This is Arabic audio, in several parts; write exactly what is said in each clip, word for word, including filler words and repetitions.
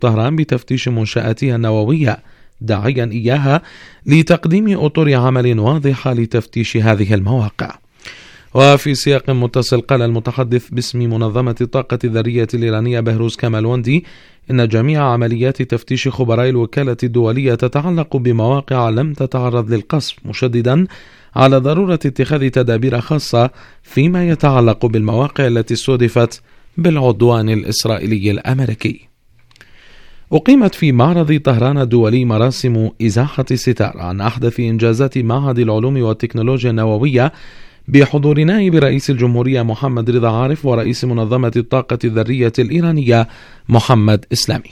طهران بتفتيش منشآتها النووية، داعيا إياها لتقديم أطر عمل واضحة لتفتيش هذه المواقع. وفي سياق متصل قال المتحدث باسم منظمة الطاقة الذرية الإيرانية بهروز كمالوندي إن جميع عمليات تفتيش خبراء الوكالة الدولية تتعلق بمواقع لم تتعرض للقصف، مشددا على ضرورة اتخاذ تدابير خاصة فيما يتعلق بالمواقع التي استهدفت بالعدوان الإسرائيلي الأمريكي. أقيمت في معرض طهران الدولي مراسم إزاحة ستار عن أحدث إنجازات معهد العلوم والتكنولوجيا النووية بحضور نائب رئيس الجمهورية محمد رضا عارف ورئيس منظمة الطاقة الذرية الإيرانية محمد إسلامي.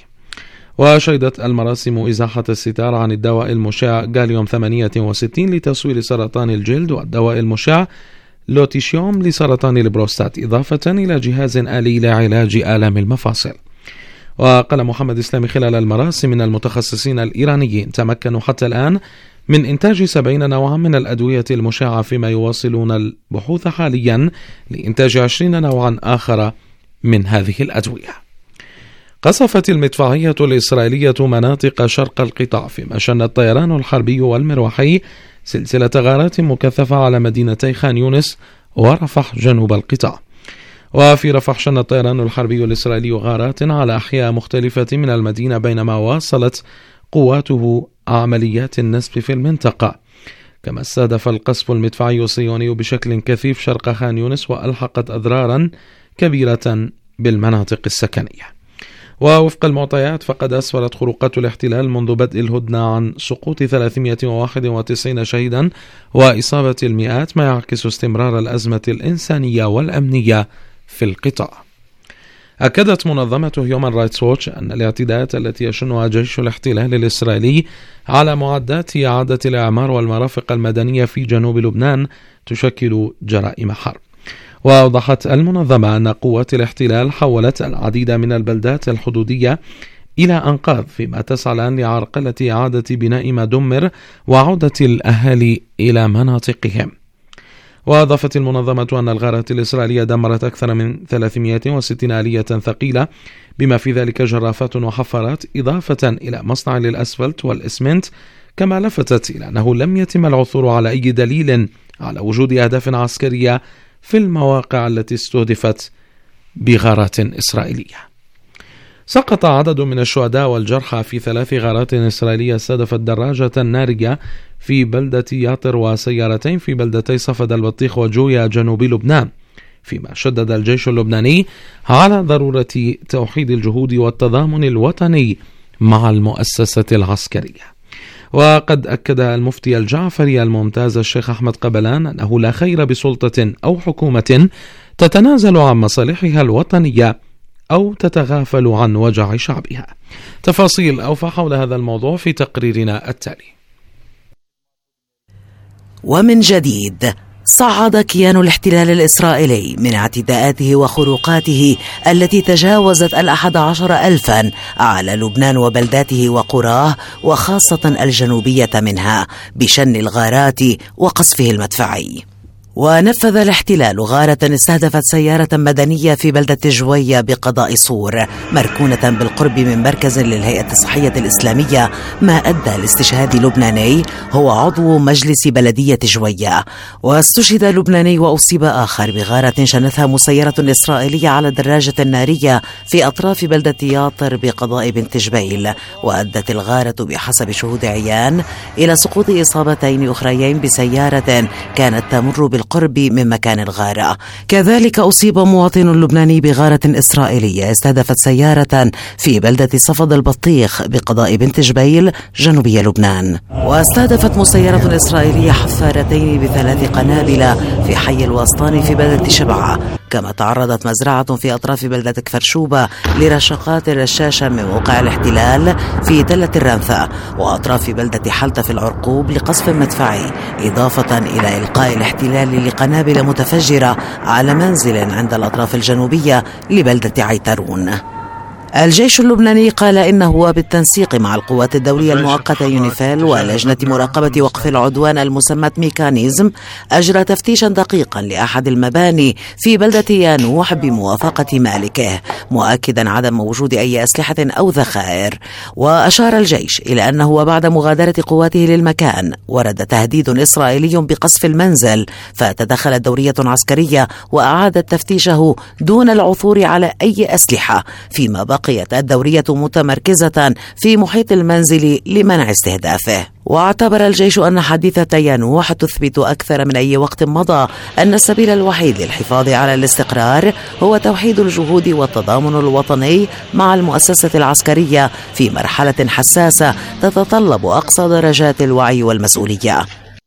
وشهدت المراسم إزاحة الستار عن الدواء المشع غاليوم ثمانية وستين لتصوير سرطان الجلد والدواء المشع لوتيشيوم لسرطان البروستات، إضافة إلى جهاز آلي لعلاج آلام المفاصل. وقال محمد إسلامي خلال المراسم إن المتخصصين الإيرانيين تمكنوا حتى الآن من إنتاج سبعين نوعا من الأدوية المشعة، فيما يواصلون البحوث حاليا لإنتاج عشرين نوعا آخر من هذه الأدوية. قصفت المدفعية الإسرائيلية مناطق شرق القطاع، فيما شن الطيران الحربي والمروحي سلسلة غارات مكثفة على مدينتي خان يونس ورفح جنوب القطاع. وفي رفح شن الطيران الحربي الإسرائيلي غارات على أحياء مختلفة من المدينة، بينما واصلت قواته عمليات النسف في المنطقة. كما استهدف القصف المدفعي الصهيوني بشكل كثيف شرق خان يونس وألحقت أضرارا كبيرة بالمناطق السكنية. ووفق المعطيات فقد أسفرت خروقات الاحتلال منذ بدء الهدنة عن سقوط ثلاثمائة وواحد وتسعين شهيدا وإصابة المئات، ما يعكس استمرار الأزمة الإنسانية والأمنية في القطاع. أكدت منظمة هيومان رايتس ووتش أن الاعتداءات التي يشنها جيش الاحتلال الإسرائيلي على معدات إعادة الإعمار والمرافق المدنية في جنوب لبنان تشكل جرائم حرب. وأوضحت المنظمة أن قوات الاحتلال حولت العديد من البلدات الحدودية إلى أنقاض، فيما تسعى الآن لعرقلة إعادة بناء ما دمر وعودة الأهالي إلى مناطقهم. وأضافت المنظمة أن الغارات الإسرائيلية دمرت أكثر من ثلاثمائة وستين آلية ثقيلة، بما في ذلك جرافات وحفارات، إضافة إلى مصنع للأسفلت والإسمنت. كما لفتت إلى أنه لم يتم العثور على أي دليل على وجود أهداف عسكرية في المواقع التي استهدفت بغارات إسرائيلية. سقط عدد من الشهداء والجرحى في ثلاث غارات إسرائيلية استهدفت دراجة نارية في بلدة ياطر وسيارتين في بلدتي صفد البطيخ وجويا جنوب لبنان، فيما شدد الجيش اللبناني على ضرورة توحيد الجهود والتضامن الوطني مع المؤسسة العسكرية. وقد أكد المفتي الجعفري الممتاز الشيخ أحمد قبلان أنه لا خير بسلطة أو حكومة تتنازل عن مصالحها الوطنية أو تتغافل عن وجع شعبها. تفاصيل أوفى حول هذا الموضوع في تقريرنا التالي. ومن جديد، صعد كيان الاحتلال الإسرائيلي من اعتداءاته وخروقاته التي تجاوزت الأحد عشر ألفا على لبنان وبلداته وقراه، وخاصة الجنوبية منها، بشن الغارات وقصفه المدفعي. ونفذ الاحتلال غارة استهدفت سيارة مدنية في بلدة جوية بقضاء صور، مركونة بالقرب من مركز للهيئة الصحية الإسلامية، ما أدى لاستشهاد لبناني هو عضو مجلس بلدية جوية. واستشهد لبناني وأصيب آخر بغارة شنتها مسيرة إسرائيلية على دراجة نارية في أطراف بلدة ياطر بقضاء بنت جبيل. وأدت الغارة بحسب شهود عيان إلى سقوط إصابتين أخريين بسيارة كانت تمر بالقرب قرب من مكان الغارة. كذلك أصيب مواطن لبناني بغارة إسرائيلية استهدفت سيارة في بلدة صفد البطيخ بقضاء بنت جبيل جنوبي لبنان. واستهدفت مسيرة إسرائيلية حفارتين بثلاث قنابل في حي الوسطاني في بلدة شبعة. كما تعرضت مزرعة في أطراف بلدة كفرشوبة لرشقات رشاشة من موقع الاحتلال في تلة الرنثة وأطراف بلدة حلتة في العرقوب لقصف مدفعي، إضافة إلى إلقاء الاحتلال لقنابل متفجرة على منزل عند الأطراف الجنوبية لبلدة عيترون. الجيش اللبناني قال إنه بالتنسيق مع القوات الدولية المؤقتة يونيفيل ولجنة مراقبة وقف العدوان المسمى ميكانيزم أجرى تفتيشا دقيقا لأحد المباني في بلدة يانوح بموافقة مالكه، مؤكدا عدم وجود أي أسلحة أو ذخائر. وأشار الجيش إلى أنه بعد مغادرة قواته للمكان ورد تهديد إسرائيلي بقصف المنزل، فتدخلت دورية عسكرية وأعادت تفتيشه دون العثور على أي أسلحة، فيما بقيت الدورية متمركزة في محيط المنزل لمنع استهدافه. واعتبر الجيش أن حادثة يانوح تثبت أكثر من أي وقت مضى أن السبيل الوحيد للحفاظ على الاستقرار هو توحيد الجهود والتضامن الوطني مع المؤسسة العسكرية في مرحلة حساسة تتطلب أقصى درجات الوعي والمسؤولية.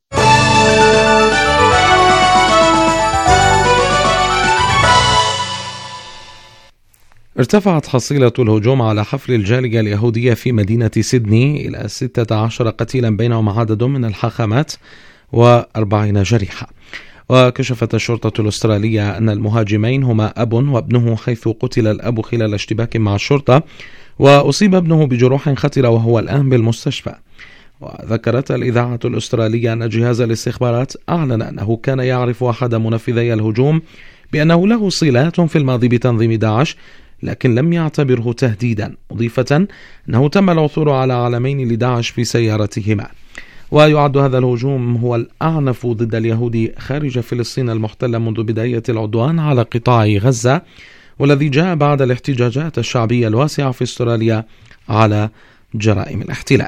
ارتفعت حصيلة الهجوم على حفل الجالية اليهودية في مدينة سيدني إلى ستة عشر قتيلا بينهم عدد من الحاخامات وأربعين جريحة. وكشفت الشرطة الأسترالية أن المهاجمين هما أب وابنه، حيث قتل الأب خلال اشتباك مع الشرطة وأصيب ابنه بجروح خطرة وهو الآن بالمستشفى. وذكرت الإذاعة الأسترالية أن جهاز الاستخبارات أعلن أنه كان يعرف أحد منفذي الهجوم بأنه له صلات في الماضي بتنظيم داعش، لكن لم يعتبره تهديدا، مضيفة أنه تم العثور على علمين لداعش في سيارتهما. ويعد هذا الهجوم هو الأعنف ضد اليهود خارج فلسطين المحتلة منذ بداية العدوان على قطاع غزة، والذي جاء بعد الاحتجاجات الشعبية الواسعة في استراليا على جرائم الاحتلال.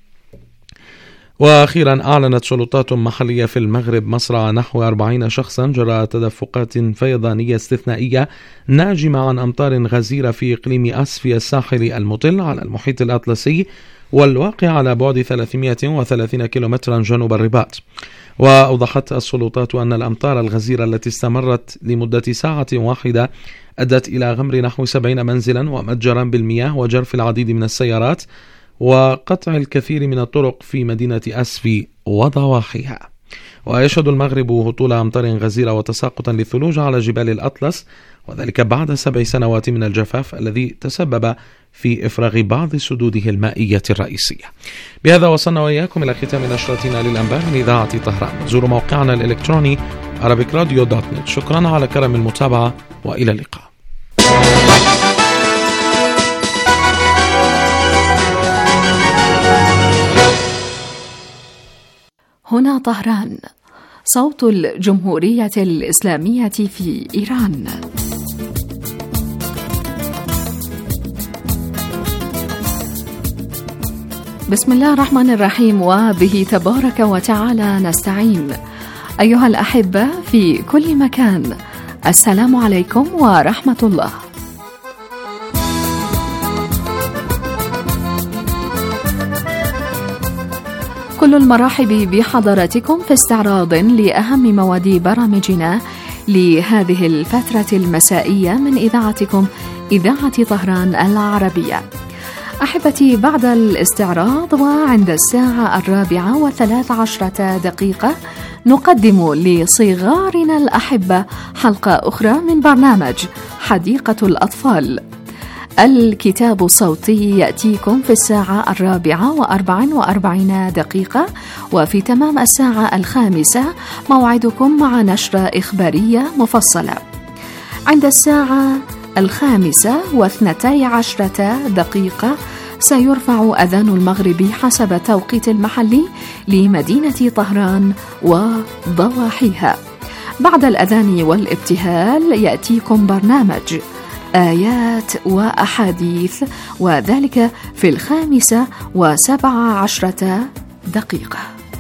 وأخيرا أعلنت سلطات محلية في المغرب مصرع نحو أربعين شخصا جراء تدفقات فيضانية استثنائية ناجمة عن أمطار غزيرة في إقليم أسفي الساحلي المطل على المحيط الأطلسي والواقع على بعد ثلاثمائة وثلاثين كيلومترا جنوب الرباط. وأوضحت السلطات أن الأمطار الغزيرة التي استمرت لمدة ساعة واحدة أدت إلى غمر نحو سبعين منزلا ومتجرا بالمياه وجرف العديد من السيارات وقطع الكثير من الطرق في مدينة أسفي وضواحيها. ويشهد المغرب هطول أمطار غزيرة وتساقطا للثلوج على جبال الأطلس، وذلك بعد سبع سنوات من الجفاف الذي تسبب في إفراغ بعض سدوده المائية الرئيسية. بهذا وصلنا وإياكم إلى ختام نشرتنا للأنباء من إذاعة طهران. زوروا موقعنا الإلكتروني arabic radio dot net. شكرا على كرم المتابعة وإلى اللقاء. هنا طهران، صوت الجمهورية الإسلامية في إيران. بسم الله الرحمن الرحيم، وبه تبارك وتعالى نستعين. أيها الأحبة في كل مكان، السلام عليكم ورحمة الله. كل المرحب بحضراتكم في استعراض لأهم مواد برامجنا لهذه الفترة المسائية من إذاعتكم إذاعة طهران العربية. أحبتي، بعد الاستعراض وعند الساعة الرابعة وثلاث عشرة دقيقة نقدم لصغارنا الأحبة حلقة أخرى من برنامج حديقة الأطفال. الكتاب الصوتي يأتيكم في الساعة الرابعة وأربع وأربعين دقيقة، وفي تمام الساعة الخامسة موعدكم مع نشرة إخبارية مفصلة. عند الساعة الخامسة واثنتي عشرة دقيقة سيرفع أذان المغرب حسب التوقيت المحلي لمدينة طهران وضواحيها. بعد الأذان والابتهال يأتيكم برنامج آيات وأحاديث، وذلك في الخامسة وسبع عشرة دقيقة.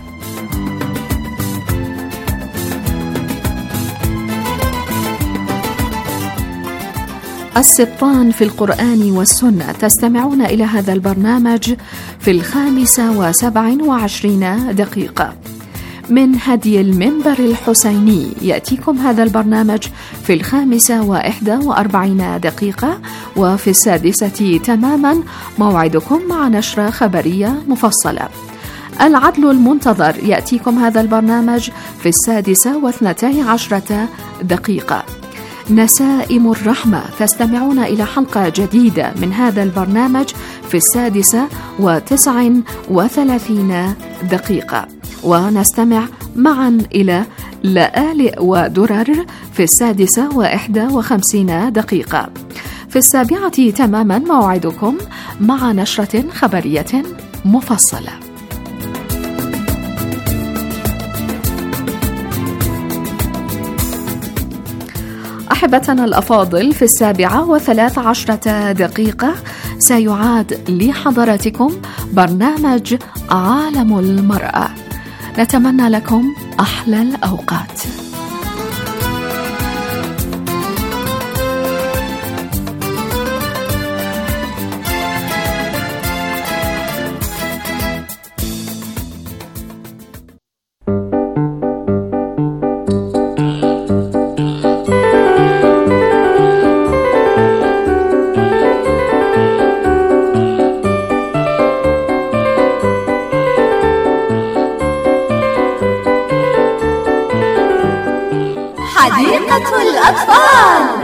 السبطان في القرآن والسنة، تستمعون إلى هذا البرنامج في الخامسة وسبع وعشرين دقيقة. من هدي المنبر الحسيني يأتيكم هذا البرنامج في الخامسة وإحدى وأربعين دقيقة، وفي السادسة تماما موعدكم مع نشرة خبرية مفصلة. العدل المنتظر يأتيكم هذا البرنامج في السادسة واثنتي عشرة دقيقة. نسائم الرحمة، تستمعون إلى حلقة جديدة من هذا البرنامج في السادسة وتسع وثلاثين دقيقة، ونستمع معا إلى لآلئ ودرر في السادسة وإحدى وخمسين دقيقة. في السابعة تماما موعدكم مع نشرة خبرية مفصلة. أحبتنا الأفاضل، في السابعة وثلاث عشرة دقيقة سيعاد لحضراتكم برنامج عالم المرأة. نتمنى لكم أحلى الأوقات. حديقة الأطفال.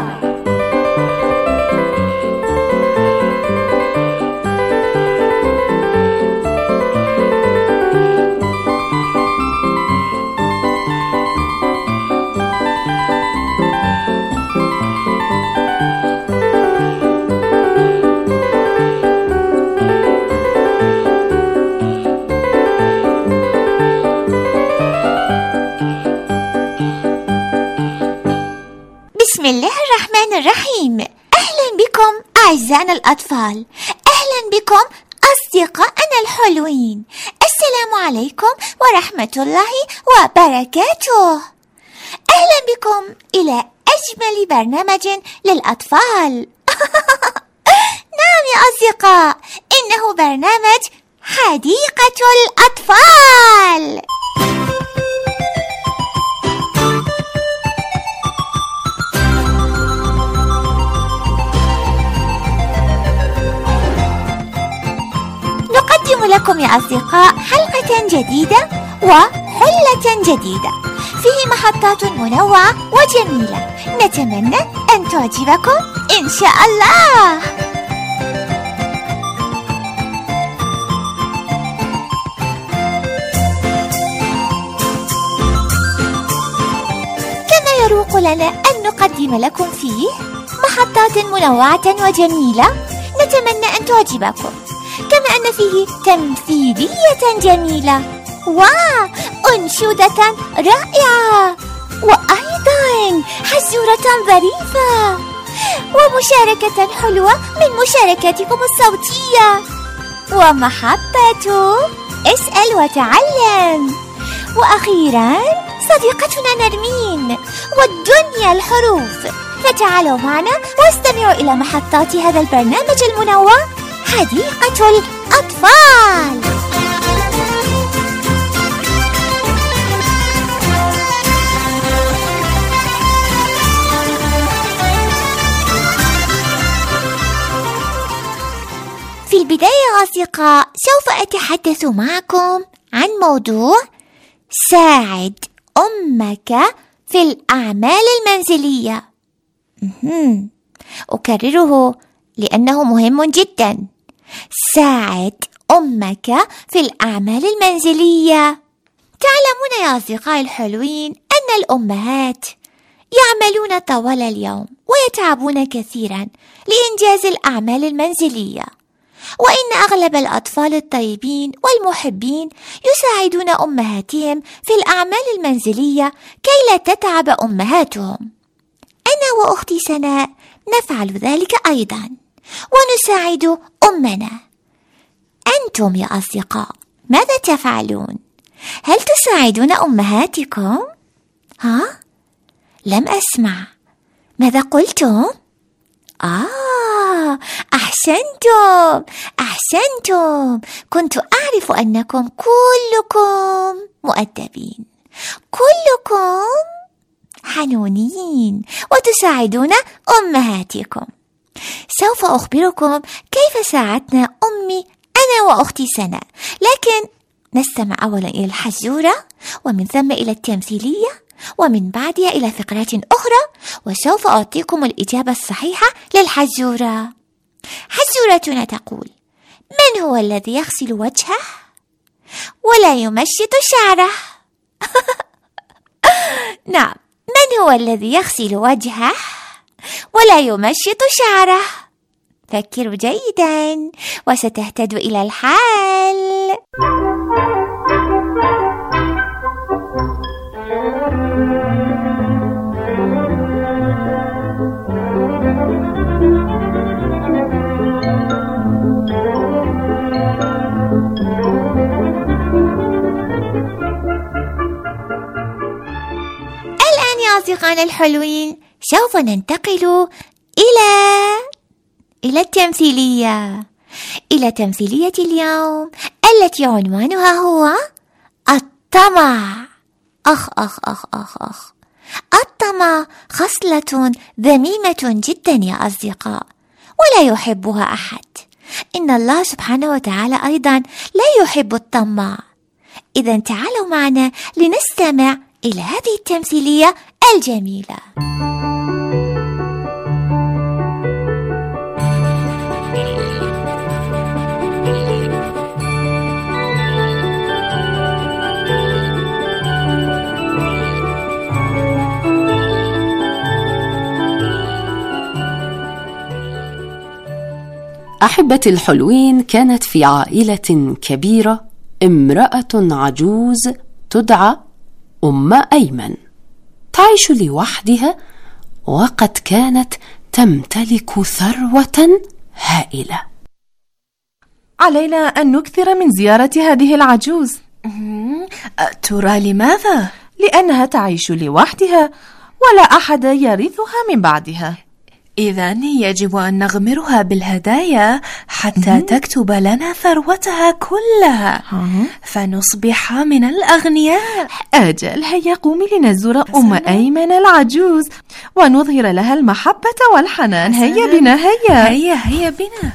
بسم الله الرحمن الرحيم. أهلا بكم أعزائنا الأطفال، أهلا بكم أصدقائنا الحلوين. السلام عليكم ورحمة الله وبركاته. أهلا بكم إلى أجمل برنامج للأطفال. نعم يا أصدقاء، إنه برنامج حديقة الأطفال. نقدم لكم يا أصدقاء حلقة جديدة وحلة جديدة فيه محطات منوعة وجميلة، نتمنى أن تعجبكم إن شاء الله. كما يروق لنا أن نقدم لكم فيه محطات منوعة وجميلة، نتمنى أن تعجبكم، كما أن فيه تمثيلية جميلة وأنشودة رائعة، وأيضا حزورة ظريفة، ومشاركة حلوة من مشاركاتكم الصوتية، ومحطة اسأل وتعلم، وأخيرا صديقتنا نرمين والدنيا الحروف. فتعالوا معنا واستمعوا إلى محطات هذا البرنامج المنوع حديقة الأطفال. في البداية يا أصدقاء، سوف أتحدث معكم عن موضوع ساعد أمك في الأعمال المنزلية. أكرره لأنه مهم جدا. ساعد أمك في الأعمال المنزلية. تعلمون يا أصدقائي الحلوين أن الأمهات يعملون طوال اليوم ويتعبون كثيرا لإنجاز الأعمال المنزلية، وإن أغلب الأطفال الطيبين والمحبين يساعدون أمهاتهم في الأعمال المنزلية كي لا تتعب أمهاتهم. أنا وأختي سناء نفعل ذلك أيضا، ونساعد أمنا. أنتم يا أصدقاء ماذا تفعلون؟ هل تساعدون أمهاتكم؟ ها؟ لم أسمع، ماذا قلتم؟ آه، أحسنتم أحسنتم. كنت أعرف أنكم كلكم مؤدبين، كلكم حنونين وتساعدون أمهاتكم. سوف أخبركم كيف ساعدنا أمي أنا وأختي سناء، لكن نستمع أولا إلى الحزورة، ومن ثم إلى التمثيلية، ومن بعدها إلى فقرات أخرى، وسوف أعطيكم الإجابة الصحيحة للحزورة. حزورتنا تقول: من هو الذي يغسل وجهه ولا يمشط شعره؟ نعم، من هو الذي يغسل وجهه ولا يمشط شعره؟ فكروا جيدا وستهتدوا إلى الحل. الآن يا أصدقائنا الحلوين سوف ننتقل إلى إلى التمثيلية إلى تمثيلية اليوم التي عنوانها هو الطمع. أخ أخ أخ أخ أخ الطمع خصلة ذميمة جدا يا أصدقاء، ولا يحبها أحد. إن الله سبحانه وتعالى أيضا لا يحب الطمع. إذن تعالوا معنا لنستمع إلى هذه التمثيلية الجميلة. أحبتي الحلوين، كانت في عائلة كبيرة امرأة عجوز تدعى أم أيمن، تعيش لوحدها، وقد كانت تمتلك ثروة هائلة. علينا أن نكثر من زيارة هذه العجوز. ترى لماذا؟ لأنها تعيش لوحدها ولا أحد يرثها من بعدها. إذن يجب أن نغمرها بالهدايا حتى م- تكتب لنا ثروتها كلها فنصبح من الأغنياء. أجل، هيا قومي لنزور أم أيمن العجوز ونظهر لها المحبة والحنان. هيا بنا، هيا هيا هيا بنا.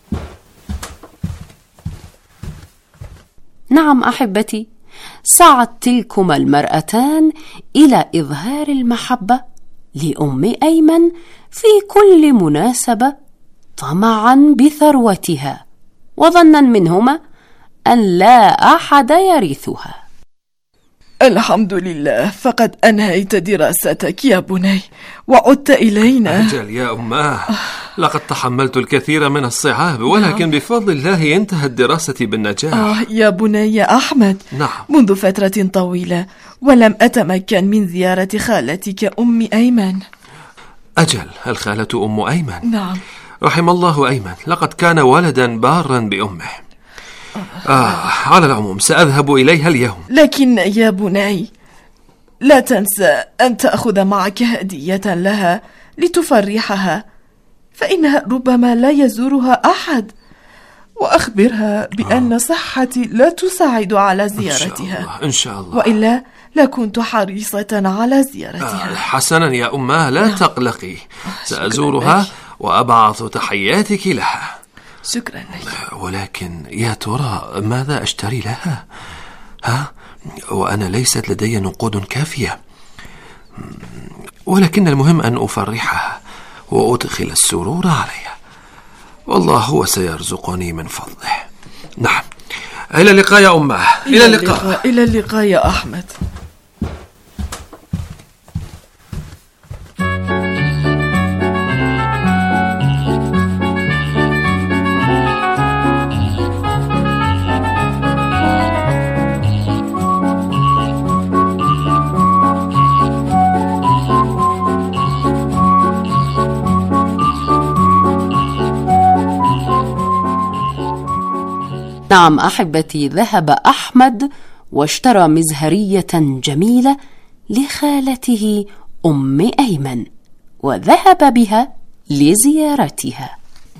نعم أحبتي، سعت تلكما المرأتان إلى إظهار المحبة لأم أيمن في كل مناسبة، طمعا بثروتها، وظنا منهما أن لا أحد يرثها. الحمد لله، فقد أنهيت دراستك يا بني وعدت إلينا. أجل يا أماه، لقد تحملت الكثير من الصعاب، ولكن بفضل الله انتهت دراستي بالنجاح. آه يا بني يا أحمد، نعم، منذ فترة طويلة ولم أتمكن من زيارة خالتك أم أيمن. أجل، الخالة أم أيمن. نعم. رحم الله أيمن، لقد كان ولدا بارا بأمه. آه على العموم سأذهب إليها اليوم. لكن يا بني لا تنسى أن تأخذ معك هدية لها لتفرحها، فإنها ربما لا يزورها أحد، وأخبرها بأن آه. صحتي لا تساعد على زيارتها. إن شاء الله، إن شاء الله. وإلا لكنت حريصة على زيارتها. آه حسنا يا أماه، لا نعم. تقلقي، سأزورها وأبعث تحياتك لها. شكرا لك. ولكن يا ترى ماذا أشتري لها؟ ها؟ وأنا ليست لدي نقود كافية، ولكن المهم أن أفرحها وأدخل السرور عليها، والله هو سيرزقني من فضله. نعم، إلى اللقاء يا أمه. إلى اللقاء. إلى اللقاء يا أحمد. نعم أحبتي، ذهب أحمد واشترى مزهرية جميلة لخالته أم أيمن، وذهب بها لزيارتها.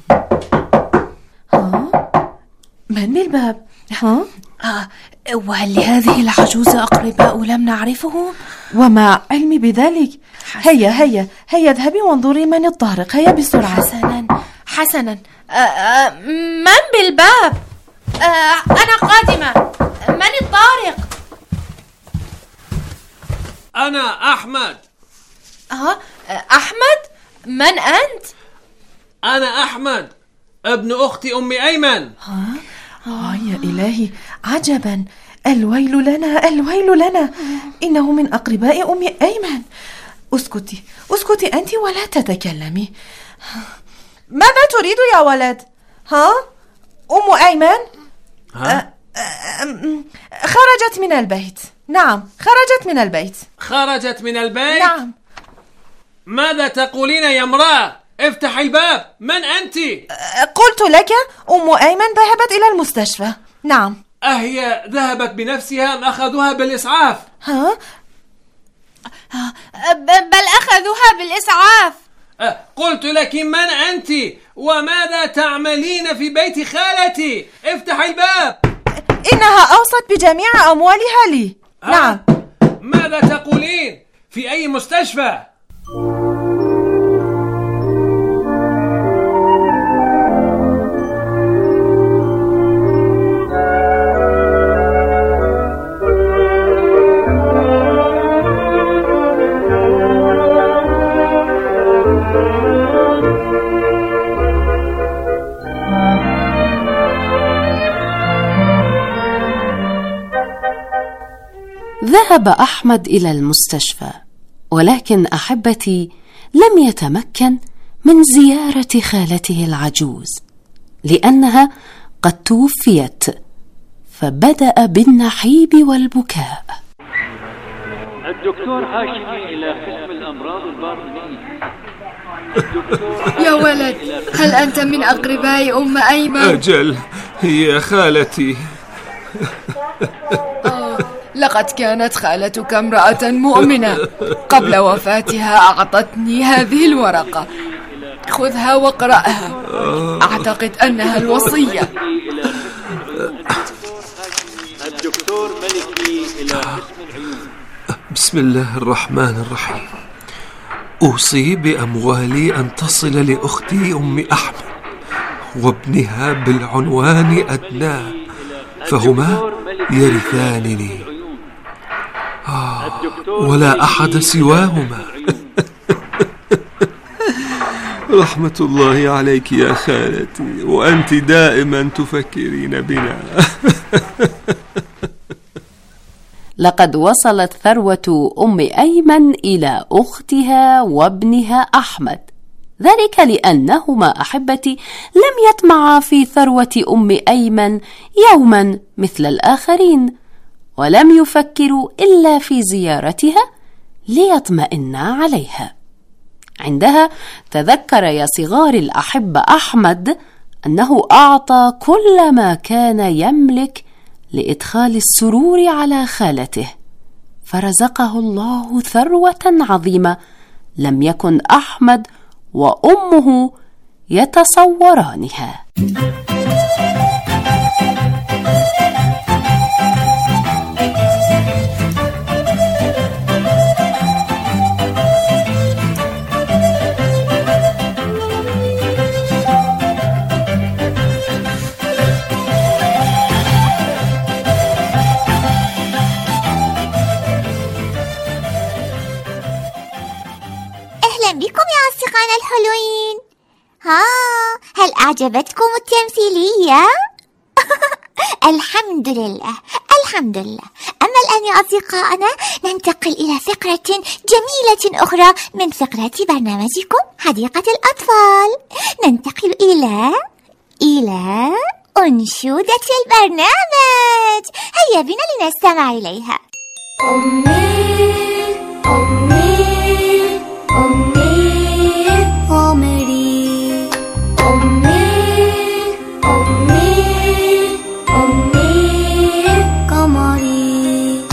ها؟ من بالباب؟ ها؟ آه، وهل لهذه العجوز أقرباء لم نعرفهم؟ وما علمي بذلك. هيا هيا هيا اذهبي وانظري من الطارق. هيا بسرعة. حسنا حسنا. آه آه من بالباب؟ آه أنا قادمة. من الطارق؟ أنا أحمد. ها أحمد، من أنت؟ أنا أحمد ابن أختي أم أيمن. ها؟ آه يا إلهي، عجبا، الويل لنا الويل لنا، إنه من أقرباء أم أيمن. اسكتي اسكتي أنت ولا تتكلمي. ماذا تريد يا ولد؟ ها؟ أم أيمن؟ ها؟ أ- أ- خرجت من البيت. نعم، خرجت من البيت. خرجت من البيت؟ نعم. ماذا تقولين يا امرأة؟ افتح الباب، من أنت؟ قلت لك أم أيمن ذهبت إلى المستشفى. نعم. أهي ذهبت بنفسها أم أخذوها بالإسعاف؟ ها؟ بل أخذوها بالإسعاف. أه، قلت لك من أنت وماذا تعملين في بيت خالتي؟ افتح الباب. إنها أوصت بجميع أموالها لي. أه؟ نعم. ماذا تقولين؟ في أي مستشفى؟ ذهب أحمد إلى المستشفى، ولكن أحبتي لم يتمكن من زيارة خالته العجوز لأنها قد توفيت، فبدأ بالنحيب والبكاء. الدكتور هاشمي إلى قسم الأمراض الباطنية. يا ولد، هل أنت من أقرباء أم أيمن؟ أجل، هي خالتي. آه، لقد كانت خالتك امرأة مؤمنة، قبل وفاتها أعطتني هذه الورقة، خذها واقرأها، أعتقد أنها الوصية. الدكتور ملكي إلى قسم العيون. بسم الله الرحمن الرحيم. أوصي بأموالي أن تصل لأختي أم أحمد وابنها بالعنوان أدناه، فهما يرثانني آه ولا أحد سواهما. رحمة الله عليك يا خالتي، وأنت دائما تفكرين بنا. لقد وصلت ثروة أم أيمن إلى أختها وابنها أحمد، ذلك لأنهما أحبتي لم يطمعا في ثروة أم أيمن يوما مثل الآخرين، ولم يفكروا إلا في زيارتها ليطمئنا عليها. عندها تذكر يا صغار الأحبة أحمد أنه أعطى كل ما كان يملك لإدخال السرور على خالته، فرزقه الله ثروة عظيمة لم يكن أحمد وأمه يتصورانها. بكم يا أصدقائنا الحلوين. ها، هل أعجبتكم التمثيلية؟ الحمد لله الحمد لله. أما الآن يا أصدقائنا ننتقل إلى فقرة جميلة أخرى من فقرات برنامجكم حديقة الأطفال. ننتقل إلى إلى أنشودة البرنامج. هيا بنا لنستمع إليها. أمي أمي أمي عمري، أمي أمي أمي قمري.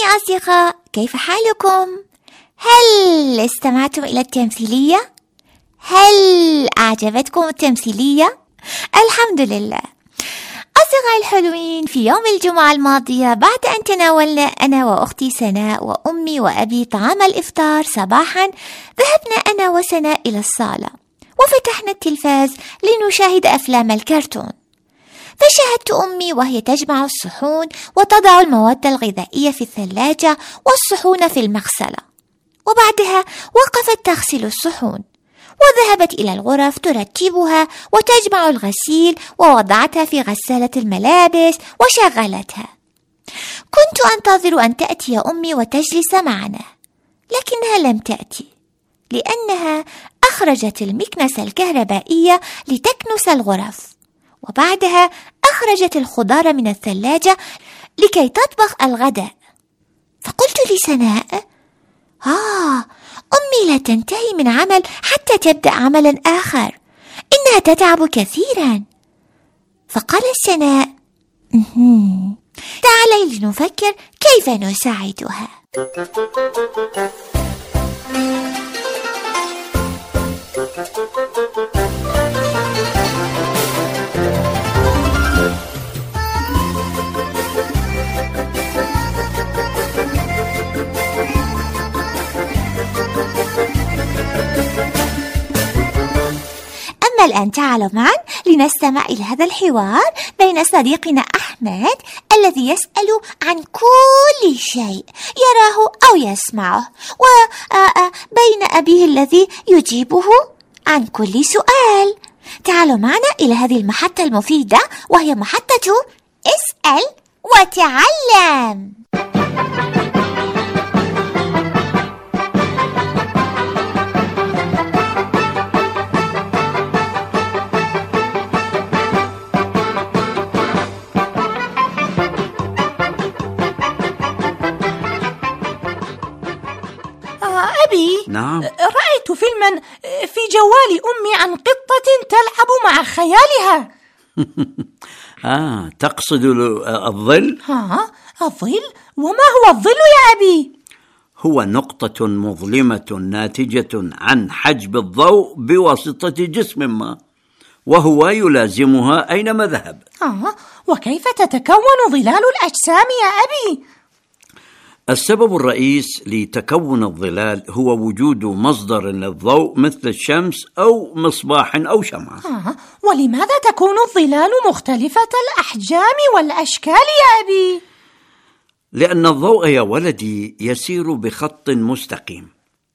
أصدقاء، كيف حالكم؟ هل استمعتم إلى التمثيلية؟ هل أعجبتكم التمثيلية؟ الحمد لله. أصدقائي الحلوين، في يوم الجمعة الماضية بعد أن تناولنا أنا وأختي سناء وأمي وأبي طعام الإفطار صباحا، ذهبنا أنا وسناء إلى الصالة وفتحنا التلفاز لنشاهد أفلام الكرتون. فشاهدت أمي وهي تجمع الصحون وتضع المواد الغذائية في الثلاجة والصحون في المغسلة، وبعدها وقفت تغسل الصحون، وذهبت إلى الغرف ترتبها وتجمع الغسيل ووضعتها في غسالة الملابس وشغلتها. كنت أنتظر أن تأتي أمي وتجلس معنا، لكنها لم تأتي لأنها أخرجت المكنسة الكهربائية لتكنس الغرف، وبعدها أخرجت الخضار من الثلاجة لكي تطبخ الغداء. فقلت لسناء: آه أمي لا تنتهي من عمل حتى تبدأ عملا آخر، إنها تتعب كثيرا. فقالت سناء: تعالي لنفكر كيف نساعدها. أما الآن تعالوا معا لنستمع إلى هذا الحوار بين صديقنا أحمد الذي يسأل عن كل شيء يراه أو يسمعه، وبين أبيه الذي يجيبه عن كل سؤال. تعالوا معنا إلى هذه المحطة المفيدة، وهي محطة اسأل وتعلم. أبي، نعم. رأيت فيلما في جوال أمي عن قطة تلعب مع خيالها. آه تقصد الظل؟ ها، الظل؟ وما هو الظل يا أبي؟ هو نقطة مظلمة ناتجة عن حجب الضوء بواسطة جسم ما، وهو يلازمها أينما ذهب. آه، وكيف تتكون ظلال الأجسام يا أبي؟ السبب الرئيس لتكون الظلال هو وجود مصدر للضوء مثل الشمس أو مصباح أو شمعة. آه، ولماذا تكون الظلال مختلفة الأحجام والأشكال يا أبي؟ لأن الضوء يا ولدي يسير بخط مستقيم،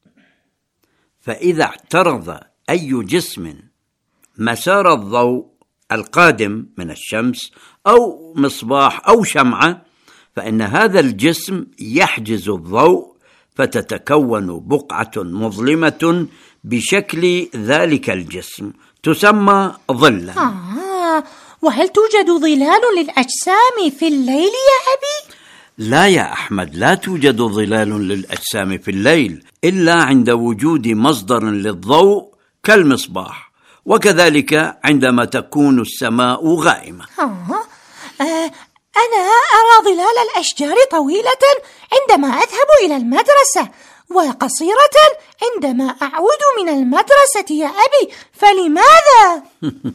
فإذا اعترض أي جسم مسار الضوء القادم من الشمس أو مصباح أو شمعة، فإن هذا الجسم يحجز الضوء، فتتكون بقعة مظلمة بشكل ذلك الجسم تسمى ظلا. آه، وهل توجد ظلال للأجسام في الليل يا أبي؟ لا يا أحمد، لا توجد ظلال للأجسام في الليل إلا عند وجود مصدر للضوء كالمصباح، وكذلك عندما تكون السماء غائمة. آه. آه. أنا أرى ظلال الأشجار طويلة عندما أذهب إلى المدرسة، وقصيرة عندما أعود من المدرسة يا أبي، فلماذا؟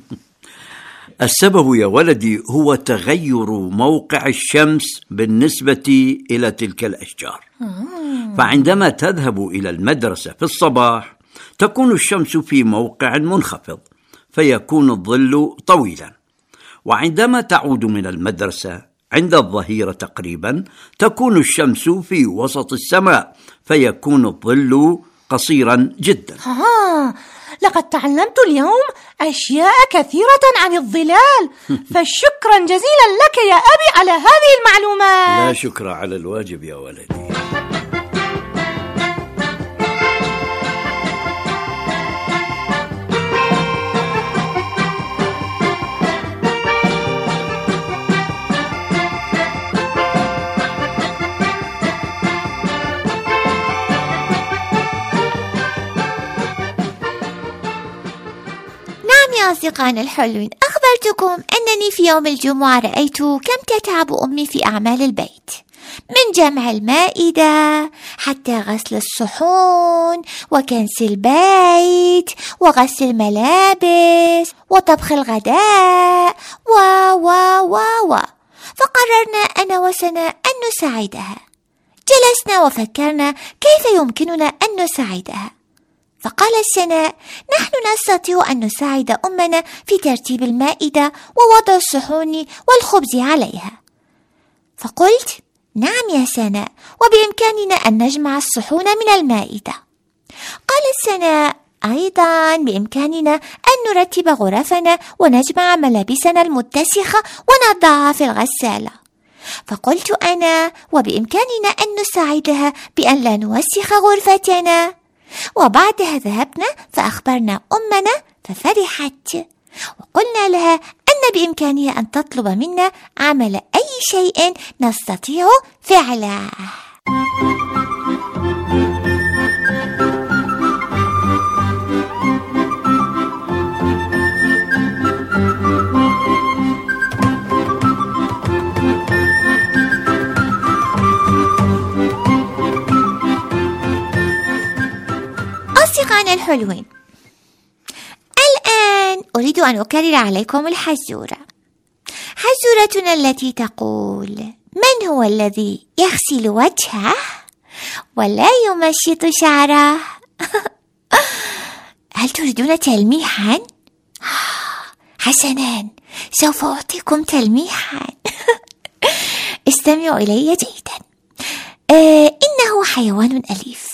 السبب يا ولدي هو تغير موقع الشمس بالنسبة إلى تلك الأشجار. فعندما تذهب إلى المدرسة في الصباح تكون الشمس في موقع منخفض، فيكون الظل طويلا، وعندما تعود من المدرسة عند الظهيرة تقريبا تكون الشمس في وسط السماء، فيكون الظل قصيرا جدا. آه، لقد تعلمت اليوم أشياء كثيرة عن الظلال، فشكرا جزيلا لك يا أبي على هذه المعلومات. لا شكر على الواجب يا ولدي. أصدقائنا الحلوين، أخبرتكم أنني في يوم الجمعة رأيت كم تتعب أمي في أعمال البيت. من جمع المائدة حتى غسل الصحون وكنس البيت وغسل الملابس وطبخ الغداء و و و و فقررنا أنا وسناء أن نساعدها. جلسنا وفكرنا كيف يمكننا أن نساعدها. فقالت سناء: نحن نستطيع أن نساعد أمنا في ترتيب المائدة ووضع الصحون والخبز عليها. فقلت: نعم يا سناء، وبإمكاننا أن نجمع الصحون من المائدة. قالت سناء: أيضا بإمكاننا أن نرتب غرفنا ونجمع ملابسنا المتسخة ونضعها في الغسالة. فقلت أنا: وبإمكاننا أن نساعدها بأن لا نوسخ غرفتنا. وبعدها ذهبنا فأخبرنا أمنا ففرحت، وقلنا لها أن بإمكانها أن تطلب منا عمل أي شيء نستطيع فعله. أصدقائنا الحلوين، الآن أريد أن أكرر عليكم الحزورة. حزورتنا التي تقول: من هو الذي يغسل وجهه ولا يمشط شعره؟ هل تريدون تلميحا؟ حسناً، سوف أعطيكم تلميحا. استمعوا إلي جيدا. آه إنه حيوان أليف.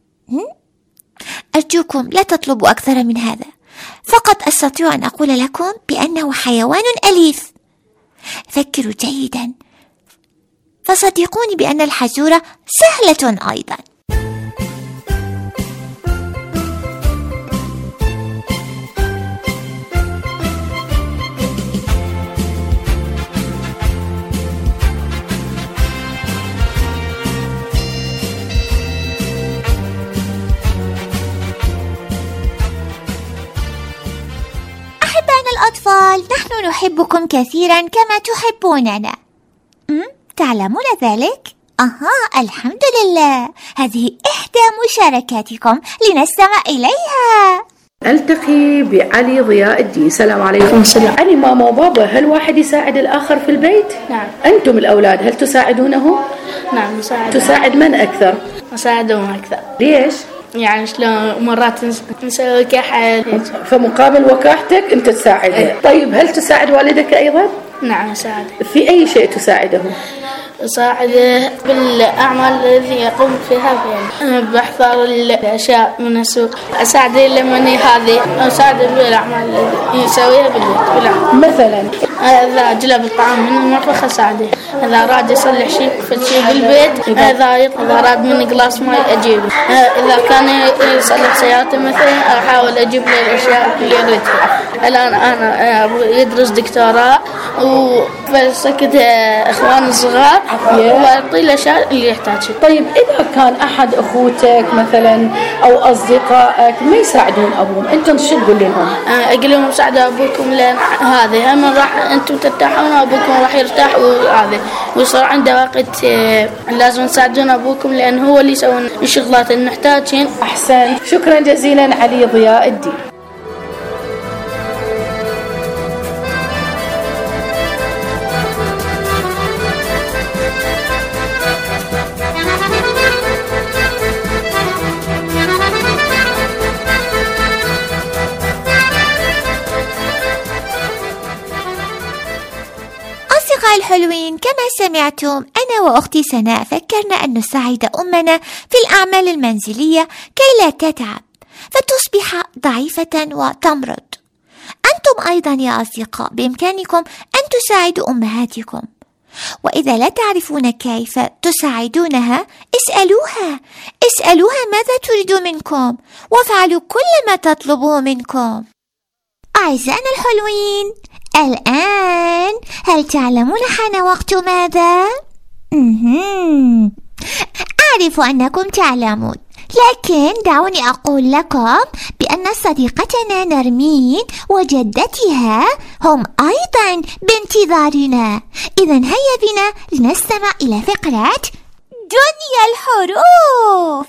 أرجوكم لا تطلبوا أكثر من هذا، فقط أستطيع أن أقول لكم بأنه حيوان أليف. فكروا جيدا، فصدقوني بأن الحزورة سهلة أيضا. الأطفال، نحن نحبكم كثيرا كما تحبوننا. أم؟ تعلمون ذلك؟ أها، الحمد لله. هذه إحدى مشاركاتكم لنستمع إليها. ألتقي بعلي ضياء الدين. السلام عليكم. السلام. علي، ماما وبابا، هل واحد يساعد الآخر في البيت؟ نعم. أنتم الأولاد هل تساعدونه؟ نعم نساعد. تساعد من أكثر؟ نساعدهم أكثر. ليش؟ يعني شلون مرات نسوي كحل، فمقابل وكاحتك أنت تساعده. ايه. طيب هل تساعد والدك أيضا؟ نعم أساعد. في أي شيء تساعده؟ أساعده بالأعمال التي يقوم فيها، يعني بحضر الأشياء من السوق، أساعده لما هذه، أساعده بالأعمال التي يسويها بالبيت. مثلا إذا جلب الطعام من المطبخ أساعده، إذا أراد يصلح شيء في شيء بالبيت، إذا إذا أراد من قلاص ماء أجيبه، إذا كان يصلح سيارته مثلا أحاول أجيب له الأشياء اللي يريدها. الآن أنا يدرس دكتوراه وفسكت إخوان الصغار وأعطي الأشياء اللي يحتاجها. طيب إذا كان أحد أخوتك مثلا أو أصدقائك ما يساعدون أبوهم، أنتم شو تقول لهم؟ أقول لهم ساعدوا أبوكم لأن هذه هم راح أنتم ترتاحون وأبوكم راح يرتاح، وهذا ويصير عنده وقت لازم تساعدون أبوكم لأن هو اللي يسوون الشغلات اللي نحتاجين. أحسن، شكرا جزيلا علي ضياء الدين. الحلوين، كما سمعتم أنا وأختي سناء فكرنا أن نساعد أمنا في الأعمال المنزلية كي لا تتعب فتصبح ضعيفة وتمرض. أنتم أيضا يا أصدقاء بإمكانكم أن تساعدوا أمهاتكم، وإذا لا تعرفون كيف تساعدونها اسألوها اسألوها ماذا تريد منكم وافعلوا كل ما تطلبه منكم. أعزائنا الحلوين، الآن هل تعلمون حان وقت ماذا؟ مهم. أعرف أنكم تعلمون، لكن دعوني أقول لكم بأن صديقتنا نرمين وجدتها هم أيضا بانتظارنا. إذن هيا بنا لنستمع إلى فقرة دنيا الحروف.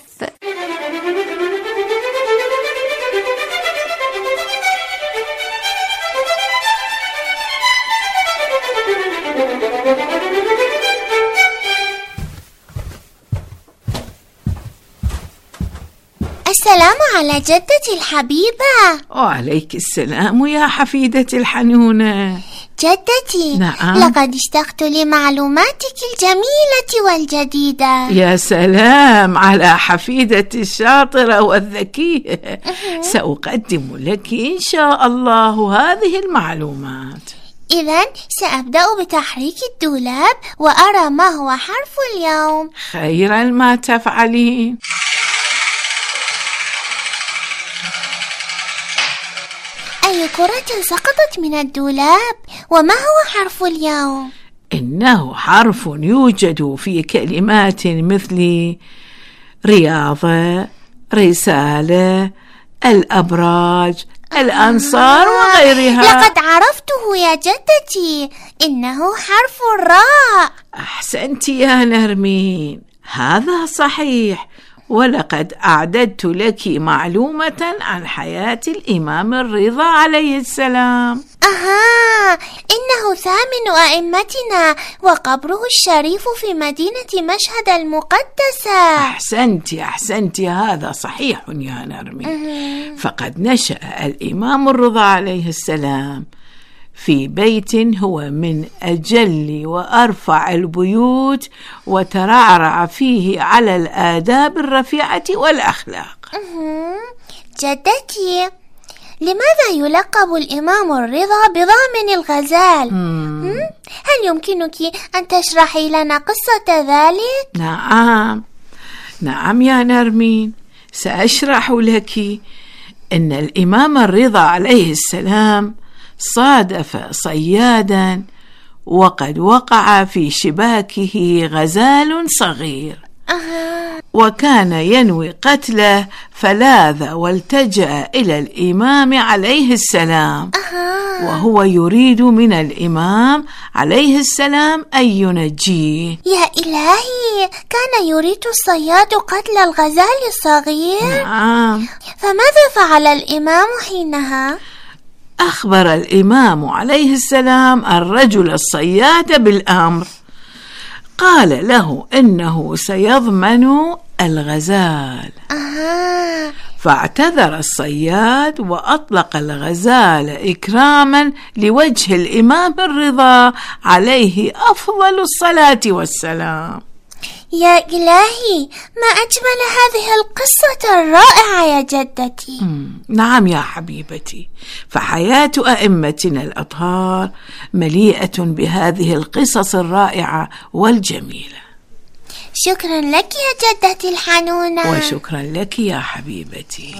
السلام على جدتي الحبيبة. وعليك السلام يا حفيدتي الحنونة. جدتي، نعم. لقد اشتقت لمعلوماتك الجميلة والجديدة. يا سلام على حفيدتي الشاطرة والذكية. سأقدم لك إن شاء الله هذه المعلومات. إذن سأبدأ بتحريك الدولاب وأرى ما هو حرف اليوم. خيرا ما تفعلين. أي كرة سقطت من الدولاب؟ وما هو حرف اليوم؟ إنه حرف يوجد في كلمات مثل رياضة، رسالة، الأبراج، الأنصار وغيرها. لقد عرفته يا جدتي، إنه حرف الراء. أحسنت يا نرمين، هذا صحيح. ولقد أعددت لك معلومة عن حياة الإمام الرضا عليه السلام. أها، إنه ثامن أئمتنا وقبره الشريف في مدينة مشهد المقدسة. أحسنت أحسنت، هذا صحيح يا نرمي. فقد نشأ الإمام الرضا عليه السلام في بيت هو من أجل وأرفع البيوت، وترعرع فيه على الآداب الرفيعة والأخلاق. جدتي، لماذا يلقب الإمام الرضا بضامن الغزال؟ هل يمكنك أن تشرحي لنا قصة ذلك؟ نعم نعم يا نرمين، سأشرح لك. إن الإمام الرضا عليه السلام صادف صيادا وقد وقع في شباكه غزال صغير، وكان ينوي قتله، فلاذ والتجأ إلى الإمام عليه السلام، وهو يريد من الإمام عليه السلام أن ينجيه. يا إلهي، كان يريد الصياد قتل الغزال الصغير؟ نعم. فماذا فعل الإمام حينها؟ أخبر الإمام عليه السلام الرجل الصياد بالأمر، قال له إنه سيضمن الغزال. أها. فاعتذر الصياد وأطلق الغزال إكراما لوجه الإمام الرضا عليه أفضل الصلاة والسلام. يا إلهي، ما أجمل هذه القصة الرائعة يا جدتي. نعم يا حبيبتي، فحياة أئمتنا الأطهار مليئة بهذه القصص الرائعة والجميلة. شكرا لك يا جدتي الحنونة. وشكرا لك يا حبيبتي.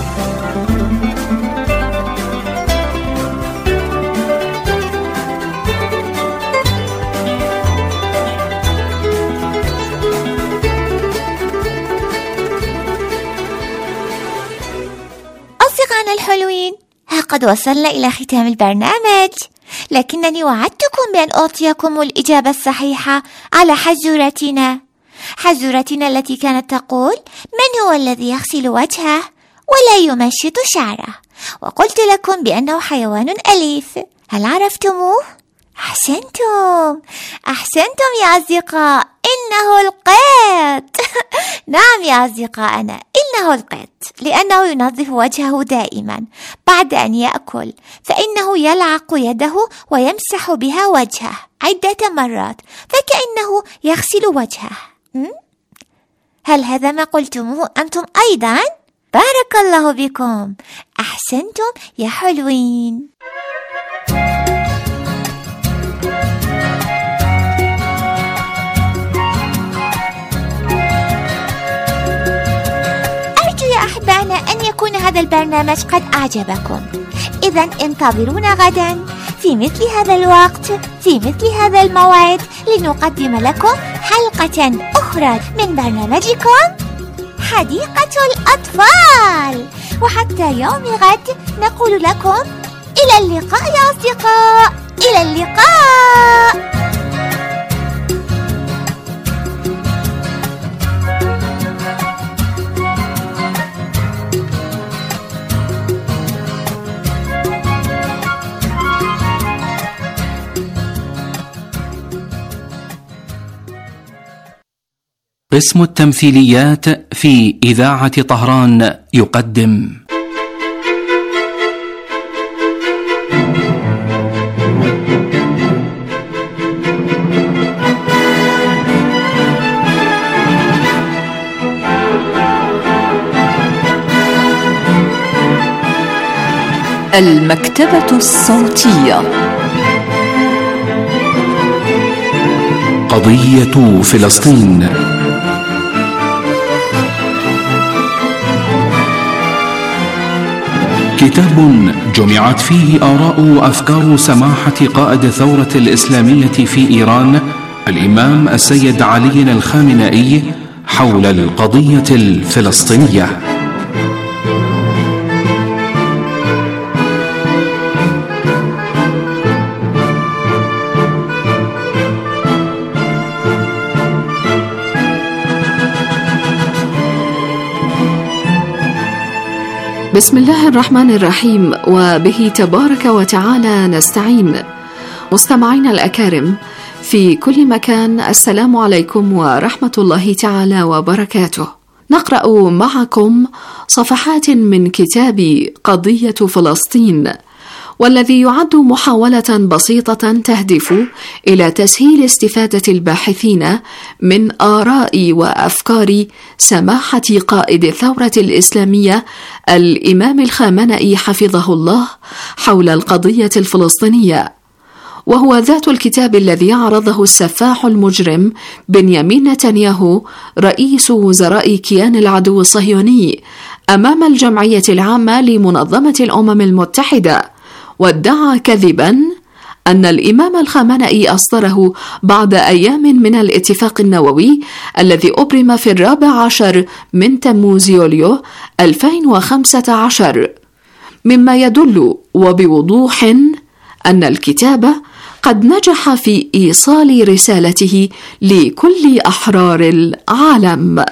أصدقائنا الحلوين، ها قد وصلنا إلى ختام البرنامج، لكنني وعدتكم بأن أعطيكم الإجابة الصحيحة على حزورتنا حزورتنا التي كانت تقول: من هو الذي يغسل وجهه ولا يمشط شعره؟ وقلت لكم بأنه حيوان أليف. هل عرفتموه؟ أحسنتم أحسنتم يا أصدقاء، إنه القط. نعم يا أصدقائنا، إنه القط، لأنه ينظف وجهه دائما بعد أن يأكل، فإنه يلعق يده ويمسح بها وجهه عدة مرات، فكأنه يغسل وجهه. هل هذا ما قلتموه أنتم أيضا؟ بارك الله بكم، أحسنتم يا حلوين. أرجو يا أحبائنا أن يكون هذا البرنامج قد أعجبكم. إذن انتظرونا غدا في مثل هذا الوقت في مثل هذا الموعد لنقدم لكم حلقة أخرى من برنامجكم حديقة الأطفال. وحتى يوم غد نقول لكم إلى اللقاء يا أصدقاء، إلى اللقاء. قسم التمثيليات في إذاعة طهران يقدم المكتبة الصوتية. قضية فلسطين. كتاب جمعت فيه آراء وأفكار سماحة قائد الثورة الإسلامية في إيران الإمام السيد علي الخامنئي حول القضية الفلسطينية. بسم الله الرحمن الرحيم، وبه تبارك وتعالى نستعين. مستمعينا الأكارم في كل مكان، السلام عليكم ورحمة الله تعالى وبركاته. نقرأ معكم صفحات من كتاب قضية فلسطين، والذي يعد محاولة بسيطة تهدف إلى تسهيل استفادة الباحثين من آراء وأفكار سماحة قائد الثورة الإسلامية الإمام الخامنئي حفظه الله حول القضية الفلسطينية، وهو ذات الكتاب الذي عرضه السفاح المجرم بنيامين نتنياهو رئيس وزراء كيان العدو الصهيوني أمام الجمعية العامة لمنظمة الأمم المتحدة، وادعى كذبا أن الإمام الخامنئي أصدره بعد أيام من الاتفاق النووي الذي أبرم في الرابع عشر من تموز يوليو ألفين وخمسة عشر، مما يدل وبوضوح أن الكتاب قد نجح في إيصال رسالته لكل أحرار العالم.